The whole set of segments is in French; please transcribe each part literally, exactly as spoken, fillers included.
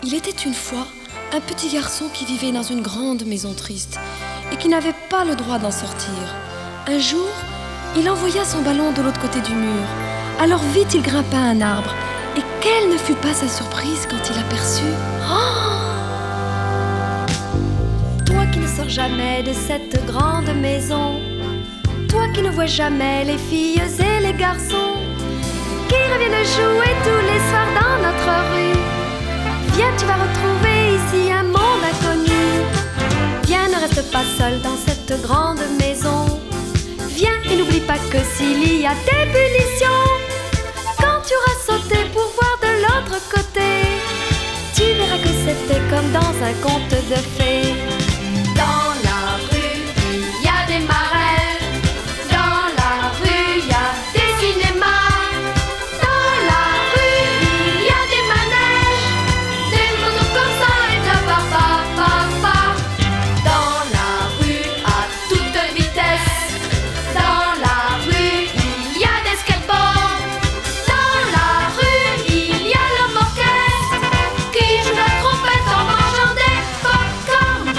Il était une fois un petit garçon qui vivait dans une grande maison triste et qui n'avait pas le droit d'en sortir. Un jour, il envoya son ballon de l'autre côté du mur. Alors vite il grimpa à un arbre. Et quelle ne fut pas sa surprise quand il aperçut... Oh! Toi qui ne sors jamais de cette grande maison, toi qui ne vois jamais les filles et les garçons qui reviennent jouer tous les soirs dans notre rue, viens, tu vas retrouver ici un monde inconnu. Viens, ne reste pas seul dans cette grande maison. Viens et n'oublie pas que s'il y a des punitions, quand tu auras sauté pour voir de l'autre côté, tu verras que c'était comme dans un conte de fées. Dans la rue, il y a des marais. Dans la rue, il y a des cinémas. Dans la rue, il y a des manèges, des motos comme ça et de la papa, papa. Dans la rue, à toute vitesse. Dans la rue, il y a des skateboards. Dans la rue, il y a l'homme orchestre qui joue la trompette en mangeant des pop-corn.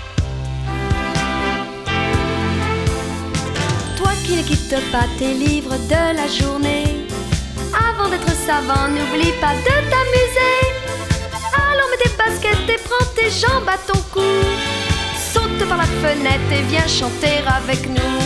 Toi qui ne quittes pas tes livres de la journée, avant d'être savant, n'oublie pas de t'amuser. Alors mets tes baskets et prends tes jambes à ton cou. Saute par la fenêtre et viens chanter avec nous.